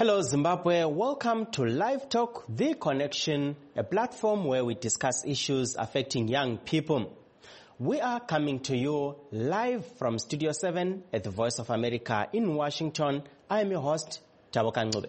Hello Zimbabwe, welcome to Live Talk, The Connection, a platform where we discuss issues affecting young people. We are coming to you live from Studio 7 at the Voice of America in Washington. I am your host, Taboka Ngube.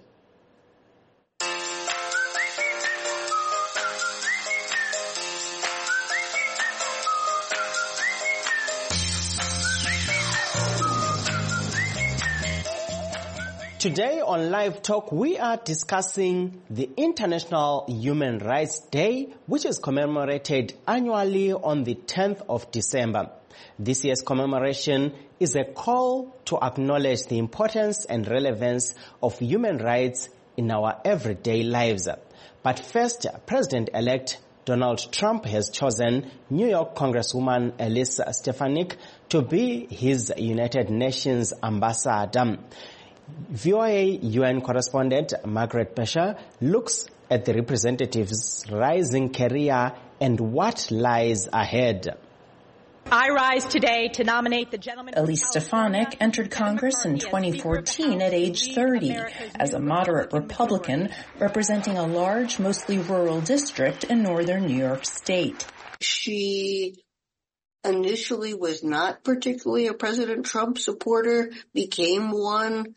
Today on Live Talk, we are discussing the International Human Rights Day, which is commemorated annually on the 10th of December. This year's commemoration is a call to acknowledge the importance and relevance of human rights in our everyday lives. But first, President-elect Donald Trump has chosen New York Congresswoman Elise Stefanik to be his United Nations ambassador. VOA UN correspondent Margaret Besher looks at the representative's rising career and what lies ahead. I rise today to nominate the gentleman. Elise Stefanik entered Congress in 2014 at age 30 as a moderate Republican representing a large, mostly rural district in northern New York State. She initially was not particularly a President Trump supporter, became one,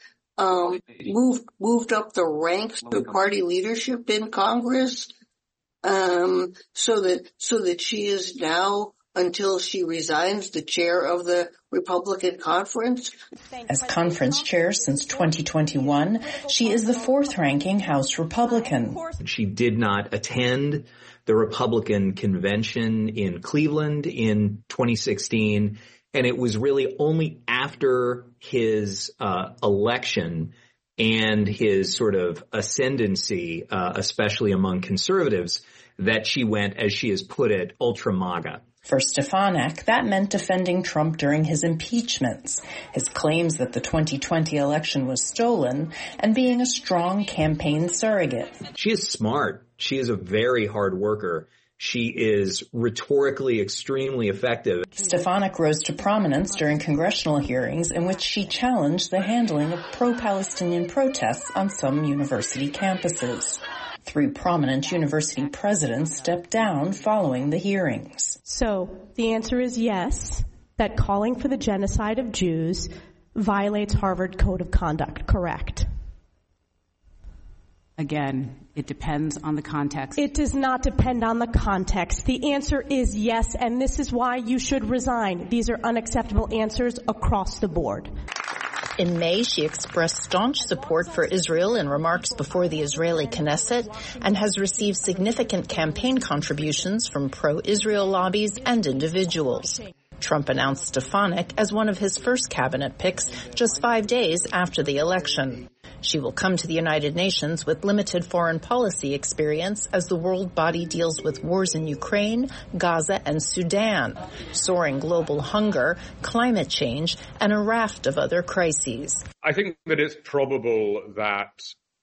moved up the ranks of party leadership in Congress, so that she is now, until she resigns, the chair of the Republican conference. As conference chair since 2021, she is the fourth-ranking House Republican. She did not attend the Republican convention in Cleveland in 2016, and it was really only after his election and his sort of ascendancy, especially among conservatives, that she went, as she has put it, ultra MAGA. For Stefanik, that meant defending Trump during his impeachments, his claims that the 2020 election was stolen, and being a strong campaign surrogate. She is smart. She is a very hard worker. She is rhetorically extremely effective. Stefanik rose to prominence during congressional hearings in which she challenged the handling of pro-Palestinian protests on some university campuses. 3 prominent university presidents stepped down following the hearings. So the answer is yes, that calling for the genocide of Jews violates Harvard Code of Conduct, correct? Again, it depends on the context. It does not depend on the context. The answer is yes, and this is why you should resign. These are unacceptable answers across the board. In May, she expressed staunch support for Israel in remarks before the Israeli Knesset and has received significant campaign contributions from pro-Israel lobbies and individuals. Trump announced Stefanik as one of his first cabinet picks just 5 days after the election. She will come to the United Nations with limited foreign policy experience as the world body deals with wars in Ukraine, Gaza, and Sudan, soaring global hunger, climate change, and a raft of other crises. I think that it's probable that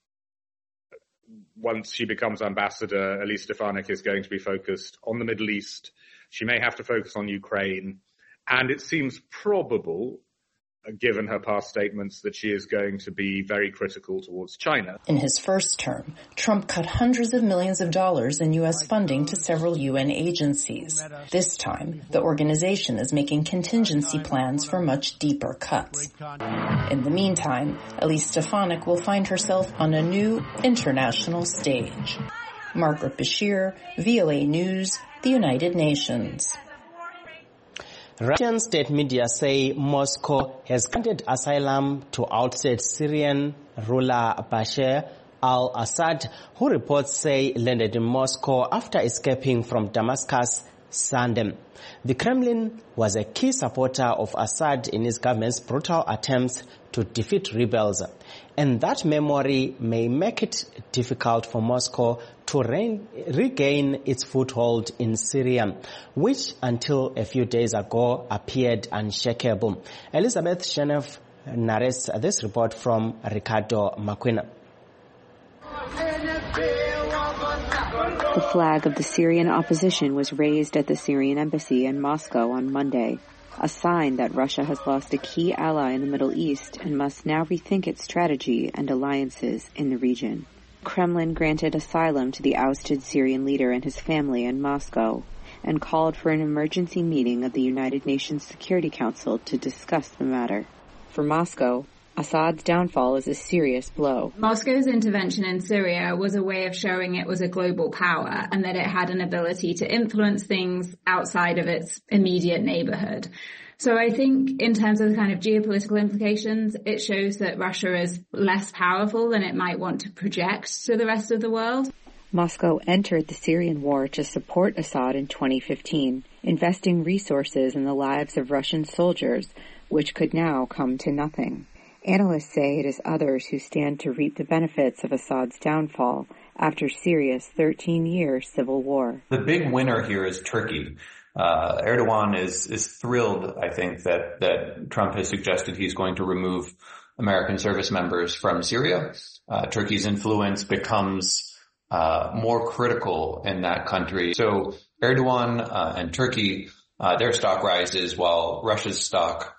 once she becomes ambassador, Elise Stefanik is going to be focused on the Middle East. She may have to focus on Ukraine. And it seems probable, given her past statements, that she is going to be very critical towards China. In his first term, Trump cut hundreds of millions of dollars in U.S. funding to several UN agencies. This time, the organization is making contingency plans for much deeper cuts. In the meantime, Elise Stefanik will find herself on a new international stage. Margaret Besher, VOA News, the United Nations. Russian state media say Moscow has granted asylum to ousted Syrian ruler Bashar al-Assad, who reports say landed in Moscow after escaping from Damascus Sunday. The Kremlin was a key supporter of Assad in his government's brutal attempts to defeat rebels, and that memory may make it difficult for Moscow to regain its foothold in Syria, which until a few days ago appeared unshakable. Elizabeth Shenef narrates this report from Ricardo Maquina. The flag of the Syrian opposition was raised at the Syrian embassy in Moscow on Monday. a sign that Russia has lost a key ally in the Middle East and must now rethink its strategy and alliances in the region. Kremlin granted asylum to the ousted Syrian leader and his family in Moscow and called for an emergency meeting of the United Nations Security Council to discuss the matter. For Moscow, Assad's downfall is a serious blow. Moscow's intervention in Syria was a way of showing it was a global power and that it had an ability to influence things outside of its immediate neighborhood. So I think in terms of the kind of geopolitical implications, it shows that Russia is less powerful than it might want to project to the rest of the world. Moscow entered the Syrian war to support Assad in 2015, investing resources in the lives of Russian soldiers, which could now come to nothing. Analysts say it is others who stand to reap the benefits of Assad's downfall after Syria's 13-year civil war. The big winner here is Turkey. Erdogan is thrilled, I think, that Trump has suggested he's going to remove American service members from Syria. Turkey's influence becomes more critical in that country. So Erdogan and Turkey, their stock rises while Russia's stock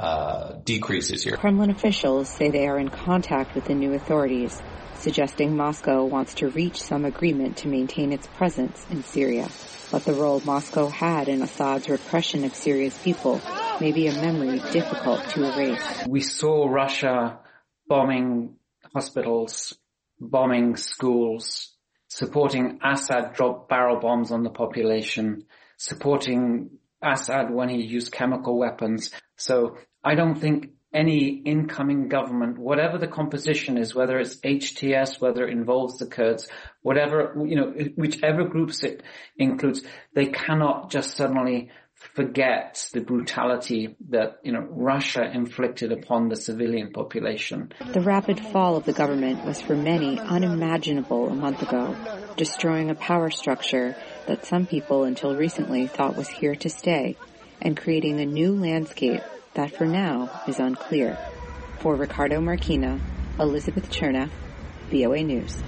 decreases here. Kremlin officials say they are in contact with the new authorities, suggesting Moscow wants to reach some agreement to maintain its presence in Syria. But the role Moscow had in Assad's repression of Syria's people may be a memory difficult to erase. We saw Russia bombing hospitals, bombing schools, supporting Assad drop barrel bombs on the population, supporting Assad when he used chemical weapons. So I don't think any incoming government, whatever the composition is, whether it's HTS, whether it involves the Kurds, whatever, whichever groups it includes, they cannot just suddenly forget the brutality that, Russia inflicted upon the civilian population. The rapid fall of the government was for many unimaginable a month ago, destroying a power structure that some people until recently thought was here to stay, and creating a new landscape that for now is unclear. For Ricardo Marquina, Elizabeth Cherna, VOA News.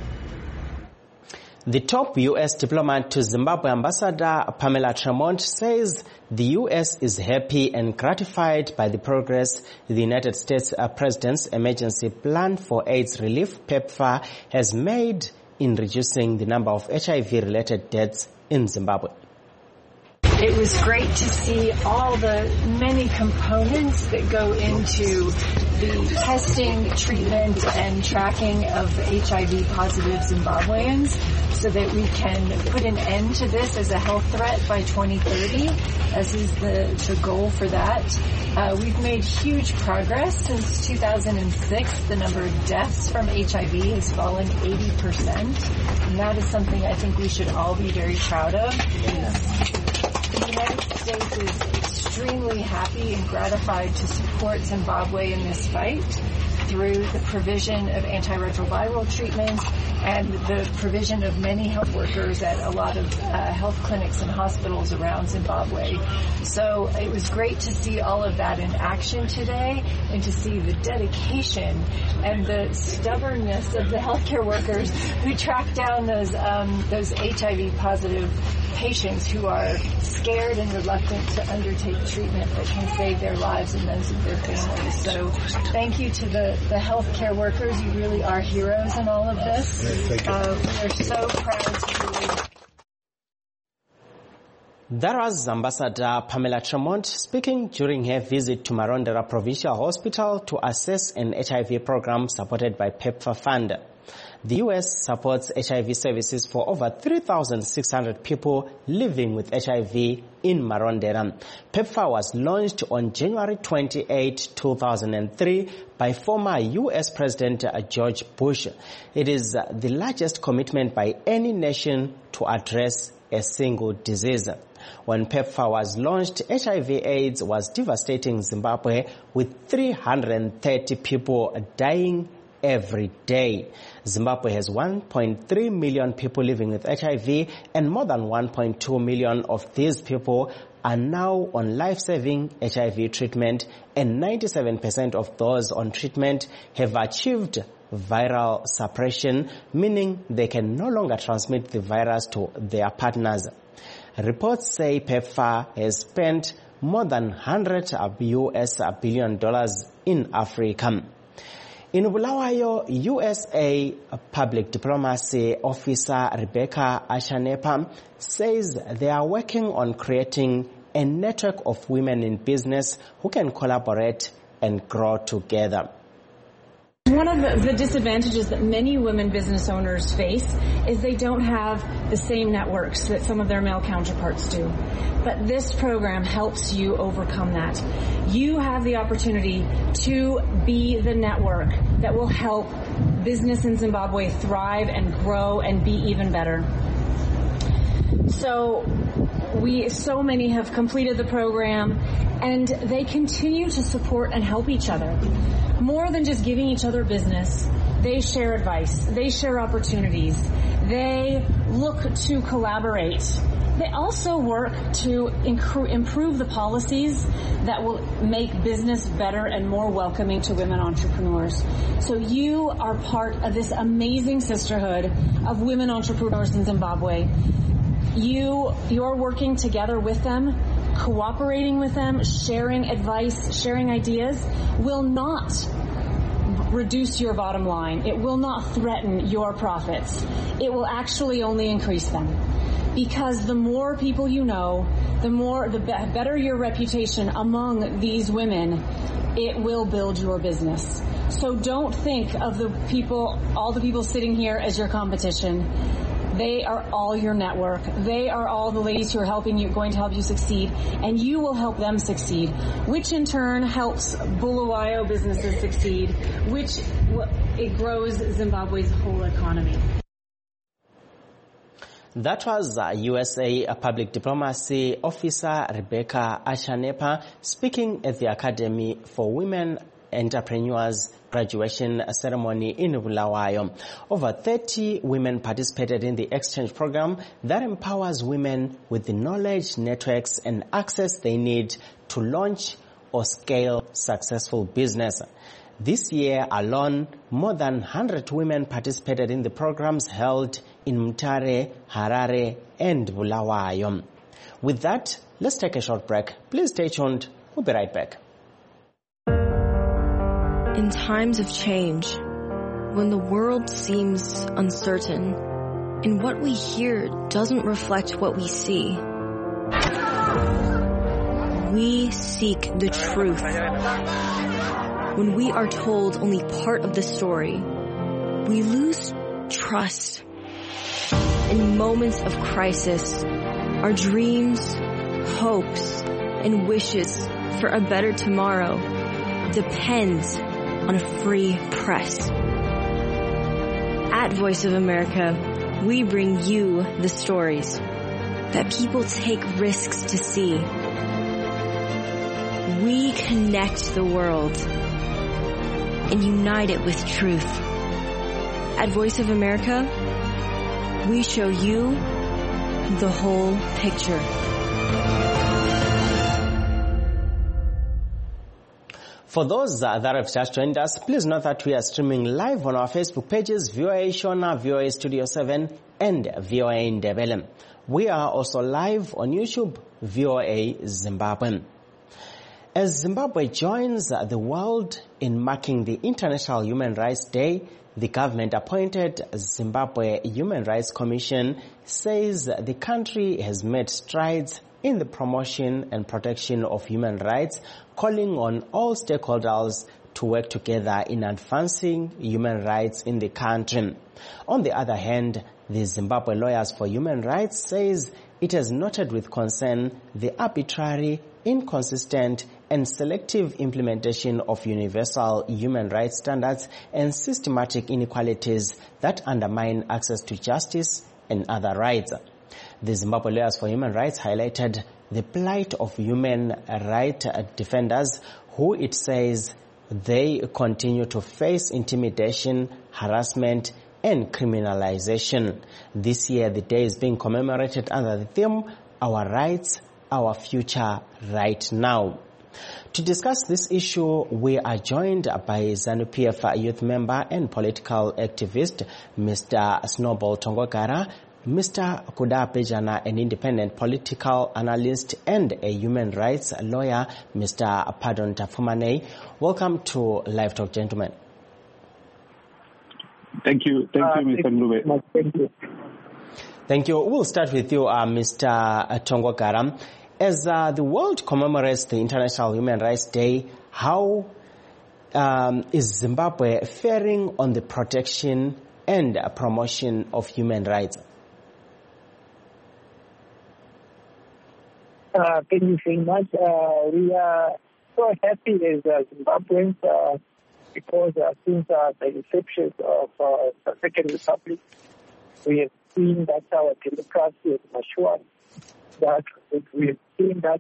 The top U.S. diplomat to Zimbabwe, Ambassador Pamela Tremont, says the U.S. is happy and gratified by the progress the United States President's Emergency Plan for AIDS Relief, PEPFAR, has made in reducing the number of HIV-related deaths in Zimbabwe. It was great to see all the many components that go into the testing, treatment, and tracking of HIV-positive Zimbabweans so that we can put an end to this as a health threat by 2030, as is the goal for that. We've made huge progress since 2006. The number of deaths from HIV has fallen 80%, and that is something I think we should all be very proud of. The United States is extremely happy and gratified to support Zimbabwe in this fight through the provision of antiretroviral treatments and the provision of many health workers at a lot of health clinics and hospitals around Zimbabwe. So it was great to see all of that in action today and to see the dedication and the stubbornness of the healthcare workers who tracked down those HIV-positive patients who are scared and reluctant to undertake treatment that can save their lives and those of their families. So thank you to the healthcare workers. You really are heroes in all of this. We are so proud to be. That was Ambassador Pamela Tremont speaking during her visit to Marondera Provincial Hospital to assess an HIV program supported by PEPFAR Fund. The U.S. supports HIV services for over 3,600 people living with HIV in Marondera. PEPFAR was launched on January 28, 2003 by former U.S. President George Bush. It is the largest commitment by any nation to address a single disease. When PEPFAR was launched, HIV/AIDS was devastating Zimbabwe with 330 people dying every day. Zimbabwe has 1.3 million people living with HIV, and more than 1.2 million of these people are now on life-saving HIV treatment, and 97% of those on treatment have achieved viral suppression, meaning they can no longer transmit the virus to their partners. Reports say PEPFAR has spent more than $100 billion in Africa. In Bulawayo, USA Public Diplomacy Officer Rebecca Ashanepa says they are working on creating a network of women in business who can collaborate and grow together. One of the disadvantages that many women business owners face is they don't have the same networks that some of their male counterparts do. But this program helps you overcome that. You have the opportunity to be the network that will help business in Zimbabwe thrive and grow and be even better. So many have completed the program, and they continue to support and help each other. More than just giving each other business, they share advice, they share opportunities, they look to collaborate. They also work to improve the policies that will make business better and more welcoming to women entrepreneurs. So you are part of this amazing sisterhood of women entrepreneurs in Zimbabwe. You're working together with them, cooperating with them, sharing advice, sharing ideas will not reduce your bottom line. It will not threaten your profits. It will actually only increase them. Because the more people you know, the better your reputation among these women, it will build your business. So don't think of all the people sitting here as your competition. They are all your network. They are all the ladies who are going to help you succeed, and you will help them succeed, which in turn helps Bulawayo businesses succeed, which it grows Zimbabwe's whole economy. That was USA Public Diplomacy Officer Rebecca Ashanepa speaking at the Academy for Women Entrepreneurs graduation ceremony in Bulawayo. Over 30 women participated in the exchange program that empowers women with the knowledge, networks, and access they need to launch or scale successful business. This year alone, more than 100 women participated in the programs held in Mutare, Harare, and Bulawayo. With that, let's take a short break. Please stay tuned. We'll be right back. In times of change, when the world seems uncertain, and what we hear doesn't reflect what we see, we seek the truth. When we are told only part of the story, we lose trust. In moments of crisis, our dreams, hopes, and wishes for a better tomorrow depends on a free press. At Voice of America, we bring you the stories that people take risks to see. We connect the world and unite it with truth. At Voice of America, we show you the whole picture. For those that have just joined us, please note that we are streaming live on our Facebook pages, VOA Shona, VOA Studio 7, and VOA Ndebele. We are also live on YouTube, VOA Zimbabwe. As Zimbabwe joins the world in marking the International Human Rights Day, the government-appointed Zimbabwe Human Rights Commission says the country has made strides in the promotion and protection of human rights, calling on all stakeholders to work together in advancing human rights in the country. On the other hand, the Zimbabwe Lawyers for Human Rights says it has noted with concern the arbitrary, inconsistent, and selective implementation of universal human rights standards and systematic inequalities that undermine access to justice and other rights. The Zimbabwe Lawyers for Human Rights highlighted the plight of human rights defenders who it says they continue to face intimidation, harassment, and criminalization. This year, the day is being commemorated under the theme, Our Rights, Our Future, Right Now. To discuss this issue, we are joined by ZANU-PF youth member and political activist, Mr. Snowball Tongogara, Mr. Kuda Pejana, an independent political analyst and a human rights lawyer, Mr. Pardon Tafumane. Welcome to Live Talk, gentlemen. Thank you. Thank you, Mr. Ngube. Thank you. Thank you. We'll start with you, Mr. Tongogara. As the world commemorates the International Human Rights Day, how is Zimbabwe faring on the protection and promotion of human rights? Thank you very much. We are so happy as Zimbabweans because since the inception of the Second Republic, we have seen that our democracy has matured, that we have seen that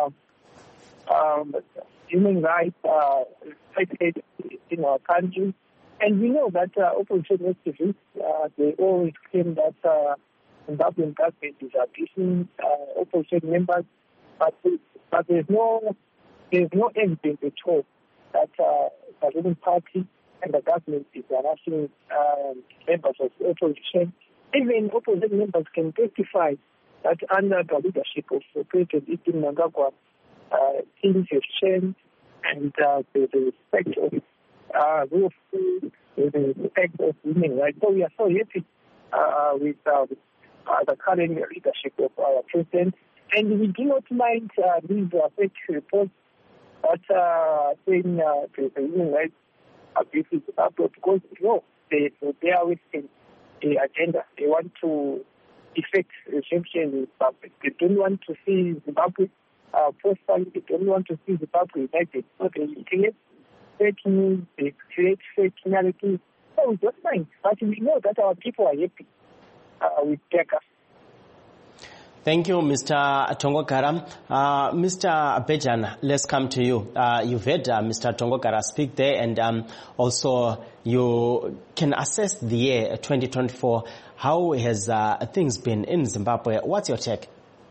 human rights are respected in our country. And we know that opposition activists, they always claim that Zimbabwean government is abusing opposition members, but there's no evidence at all that the ruling party and the government is harassing members of opposition. Even opposition members can testify that under the leadership of President Iti Mnangagwa, things have changed, and the respect of rule of law, the respect of human rights. So we are so happy with the current leadership of our president, and we do not mind these fake reports that saying the human rights abuses because they are within the agenda. They want to effect redemption in Zimbabwe. They don't want to see Zimbabwe prosper. They don't want to see Zimbabwe united. So they create fake news, they create fake narratives. So we don't mind. But we know that our people are happy with Teka. Thank you, Mr. Tongogara. Mr. Bejan, let's come to you. You've heard Mr. Tongogara speak there, and also you can assess the year 2024. How has things been in Zimbabwe? What's your take?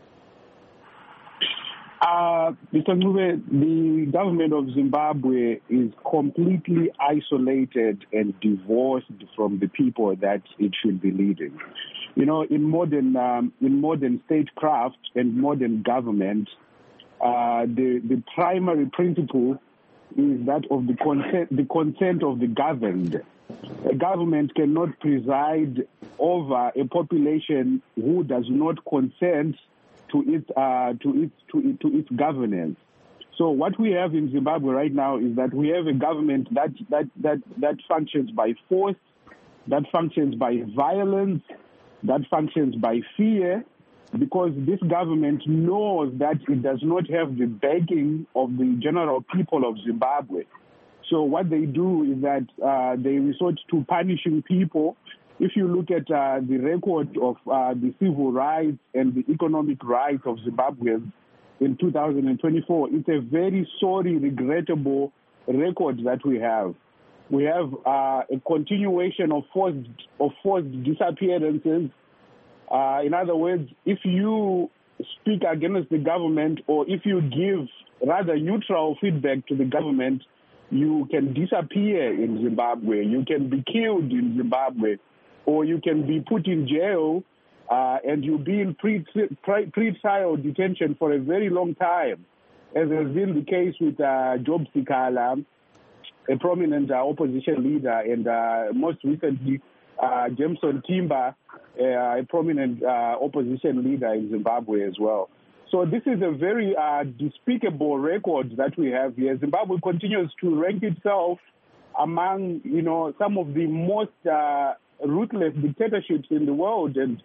Mr. Ngube, the government of Zimbabwe is completely isolated and divorced from the people that it should be leading. You know, in modern statecraft and modern government, the primary principle is that of the consent of the governed. A government cannot preside over a population who does not consent to its governance. So what we have in Zimbabwe right now is that we have a government that functions by force, that functions by violence, that functions by fear, because this government knows that it does not have the backing of the general people of Zimbabwe. So what they do is that they resort to punishing people. If you look at the record of the civil rights and the economic rights of Zimbabweans in 2024, it's a very sorry, regrettable record that we have. We have a continuation of forced disappearances. In other words, if you speak against the government or if you give rather neutral feedback to the government, you can disappear in Zimbabwe, you can be killed in Zimbabwe, or you can be put in jail and you'll be in pre-trial detention for a very long time, as has been the case with Job Sikala, a prominent opposition leader, and most recently Jameson Timber, a prominent opposition leader in Zimbabwe as well. So this is a very despicable record that we have here. Zimbabwe continues to rank itself among, some of the most ruthless dictatorships in the world, and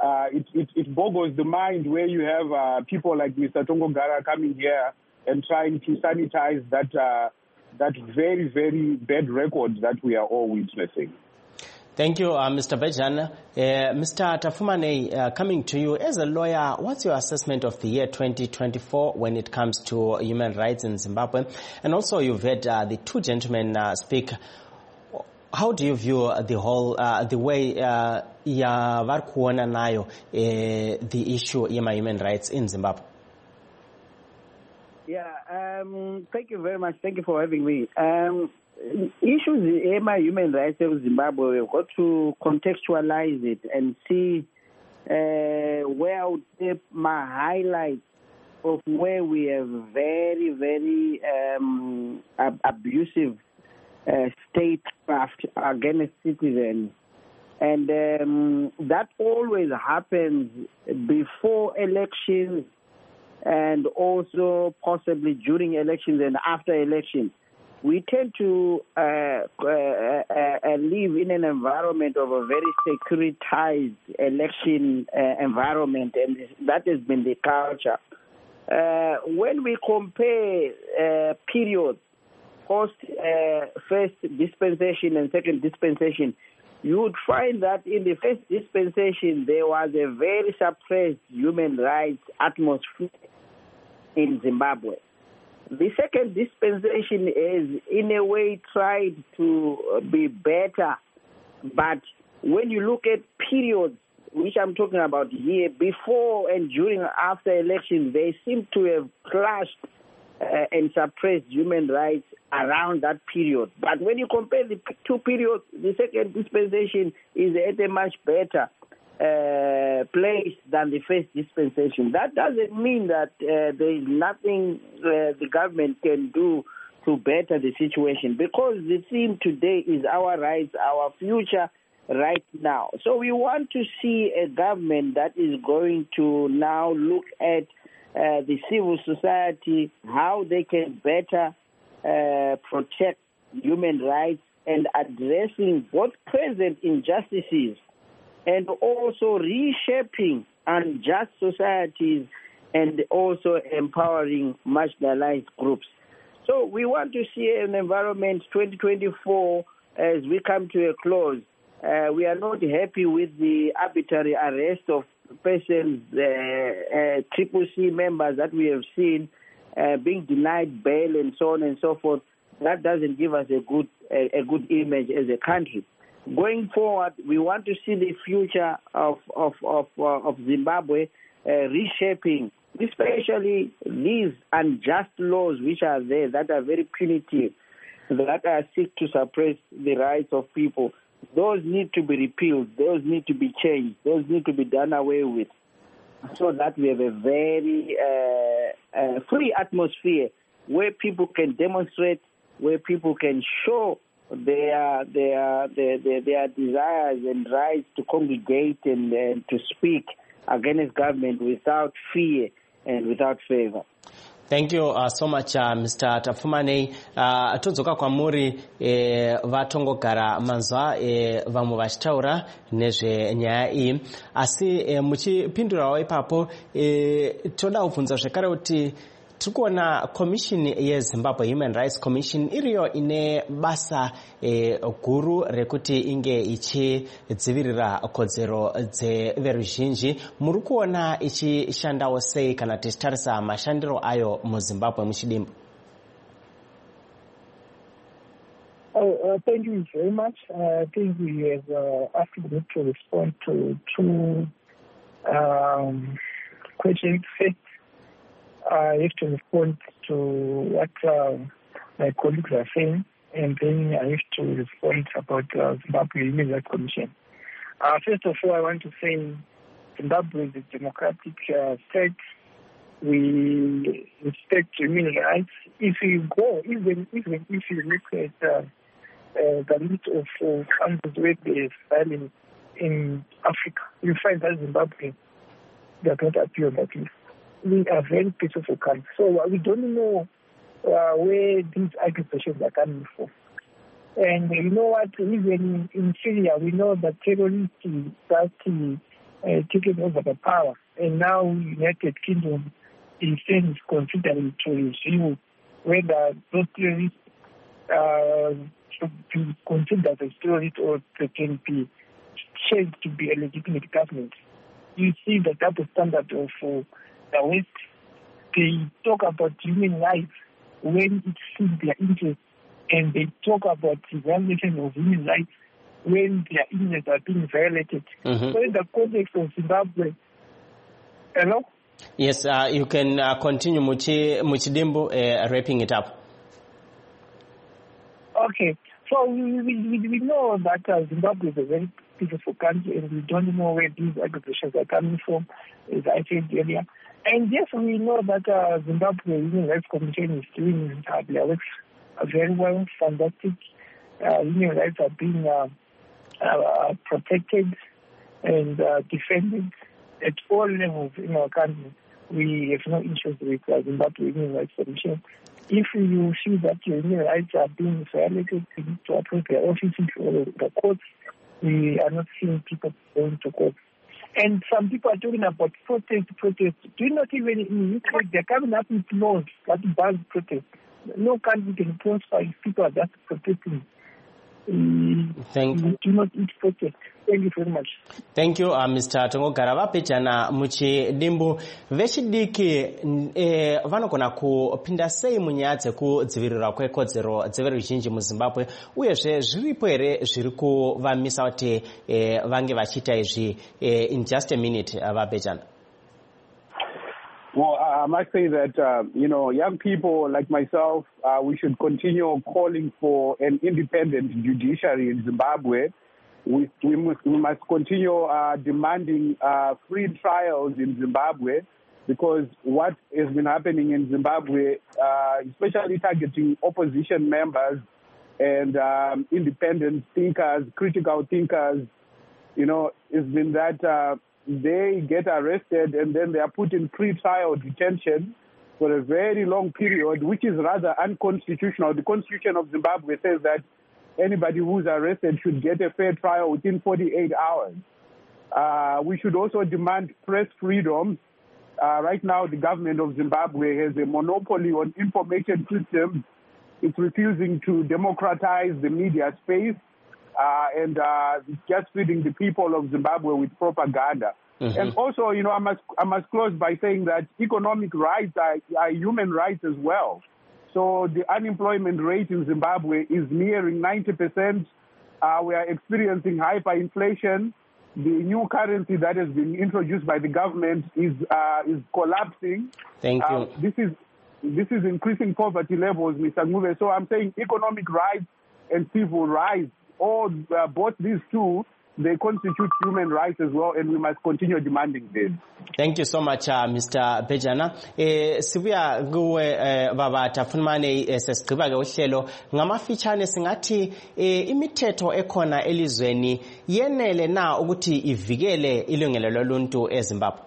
it boggles the mind where you have people like Mr. Tongogara coming here and trying to sanitize that very, very bad record that we are all witnessing. Thank you, Mr. Bejan. Mr. Tafumane, coming to you. As a lawyer, what's your assessment of the year 2024 when it comes to human rights in Zimbabwe? And also, you've heard the two gentlemen speak. How do you view the whole, the way varkuona nayo the issue of human rights in Zimbabwe? Yeah, thank you very much. Thank you for having me. Issues in human rights of Zimbabwe, we've got to contextualize it and see where I would say my highlight of where we have very, very abusive statecraft against citizens. And that always happens before elections and also possibly during elections and after elections. We tend to live in an environment of a very securitized election environment, and that has been the culture. When we compare periods, post first dispensation and second dispensation, you would find that in the first dispensation there was a very suppressed human rights atmosphere in Zimbabwe. The second dispensation is, in a way, tried to be better. But when you look at periods, which I'm talking about here, before and during and after elections, they seem to have clashed and suppressed human rights around that period. But when you compare the two periods, the second dispensation is at a much better place than the first dispensation. That doesn't mean that there is nothing the government can do to better the situation, because the theme today is our rights, our future right now. So we want to see a government that is going to now look at the civil society, how they can better protect human rights and addressing both present injustices and also reshaping unjust societies and also empowering marginalized groups. So we want to see an environment 2024 as we come to a close. We are not happy with the arbitrary arrest of persons, CCC members that we have seen being denied bail and so on and so forth. That doesn't give us a good image as a country. Going forward, we want to see the future of Zimbabwe reshaping, especially these unjust laws which are there that are very punitive, that seek to suppress the rights of people. Those need to be repealed. Those need to be changed. Those need to be done away with, so that we have a very free atmosphere where people can demonstrate, where people can show their desires and rights to congregate and to speak against government without fear and without favor. Thank you so much, Mr. Tafumane. Todzoka kwamuri vatongogara manzwa vamwe vachitaura nezvenyaya iyi, asi muchipindurawo ipapo toda kubvunza zvekare kuti tiri kuona Commission yeZimbabwe Human Rights Commission iriyo ine basa guru rekuti inge ichidzivirira kodzero dzeveruzhinji. Muri kuona ichishandawo sei kana tichitarisa mashandiro ayo muZimbabwe muchidimbu? Thank you very much. I think we have asked me to respond to two questions. First, I have to respond to what my colleagues are saying, and then I have to respond about Zimbabwe Human Rights Commission. First of all, I want to say Zimbabwe is a democratic state. We respect human rights. If you go, even if you look at the list of countries where there is violence in Africa, you find that Zimbabwe does not appear on that list. We are very peaceful country. So we don't know where these accusations are coming from. And you know what, even in Syria, we know that terrorists start taking over the power. And now United Kingdom is considering to review whether those terrorists should be considered as terrorists or they can be changed to be a legitimate government. You see the double standard of the West. They talk about human rights when it suits their interest, and they talk about the violation of human rights when their interests are being violated. Mm-hmm. So in the context of Zimbabwe, hello? Yes, you can continue, Muchidimbu, wrapping it up. Okay, so we know that Zimbabwe is a very peaceful country, and we don't know where these accusations are coming from, as I said earlier. And yes, we know that Zimbabwe Human Rights Commission is doing their work very well, fantastic. Human rights are being protected and defended at all levels in our country. We have no issues with Zimbabwe Human Rights Commission. If you see that your human rights are being violated, you need to approach the offices or the courts. We are not seeing people going to court. And some people are talking about protest. Do you not even in Ukraine, they're coming up with laws that bans protest. No country can prosper if people are just protesting. Do not eat protest. Thank you very much. Thank you, Mr. Tongogara Vapechana muchidimbu vechidiki vanogona kupinda sei munyaya kudzivirira kwekodzero dzeveruzhinji muZimbabwe uyezve zviripo here zviri kuvamisa kuti vange vachiita izvi in just a minute Vapechana. Well, I must say that, young people like myself, we should continue calling for an independent judiciary in Zimbabwe. We must continue demanding free trials in Zimbabwe, because what has been happening in Zimbabwe, especially targeting opposition members and independent thinkers, critical thinkers, has been that they get arrested and then they are put in pre-trial detention for a very long period, which is rather unconstitutional. The Constitution of Zimbabwe says that anybody who's arrested should get a fair trial within 48 hours. We should also demand press freedom. Right now, the government of Zimbabwe has a monopoly on information systems. It's refusing to democratize the media space. And just feeding the people of Zimbabwe with propaganda. Mm-hmm. And also, I must close by saying that economic rights are human rights as well. So the unemployment rate in Zimbabwe is nearing 90%. We are experiencing hyperinflation. The new currency that has been introduced by the government is collapsing. Thank you. This is increasing poverty levels, Mr. Ngube. So I'm saying economic rights and civil rights, both these two, they constitute human rights as well, and we must continue demanding this. Thank you so much, Mr. Bejana. Sibuya kuwe baba tafunmane sesigqiba ke uhlelo ngamafitshane singathi imithetho ekhona elizweni yenele na ukuthi ivikele ilungelo loluntu eZimbabwe.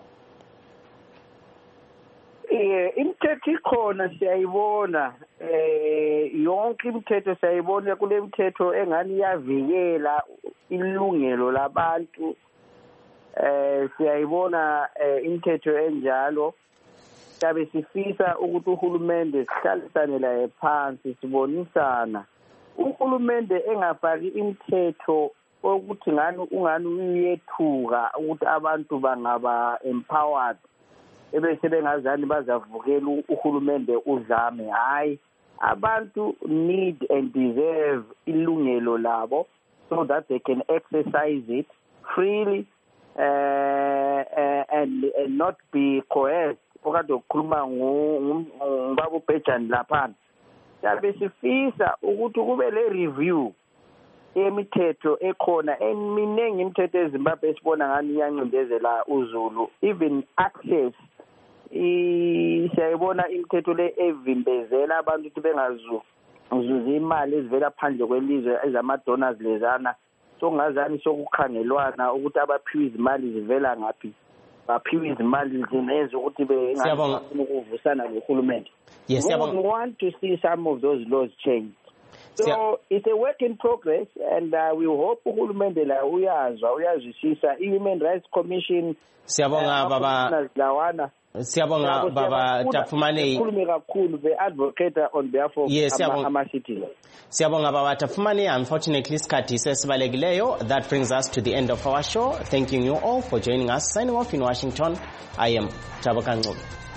Imithetho ikhona siyayibona, yonke imithetho siyayibona, kule mithetho engani iyavikela ilungelo labantu, siyayibona imithetho enjalo. Siyabe sifisa ukuthi uhulumende sihlalisane laye phansi sibonisana. Uhulumende engafaki imithetho ukuthi ungani uyethuka ukuthi abantu bangaba empowered ebese bengazani bazavukela uhulumende udlame. Hayi, abantu need and deserve ilungelo labo so that they can exercise it freely and not be coerced. Okade ukukhuluma ngubaba uBhejani lapha. Siyabe sifisa ukuthi kube le review emithetho ekhona eminingi imithetho eZimbabwe esibona ngani iyancindezela uZulu, even access siyayibona imithetho le evimbezela abantu ukuthi bengazuzi imali ezivela phandle kwelizwe ezama-donors lezana. So ngazani sokukhangelwana ukuthi abaphiwe izimali zivela ngaphi, baphiwe izimali zinenza ukuthi bengafuna ukuvusana nohulumende. Yes, we want to see some of those laws changed. So it's a work in progress, and we hope uhulumende la uyazwisisa i-Human Rights Commission. Siyabonga baba. Siyabonga baba Tafumane. Khulume kakhulu be-advocate on behalf of ama-citizens. Siyabonga baba Tafumane. Unfortunately, isikhathi sesibalekileyo. That brings us to the end of our show. Thanking you all for joining us. Signing off in Washington, I am Tabo Kancube.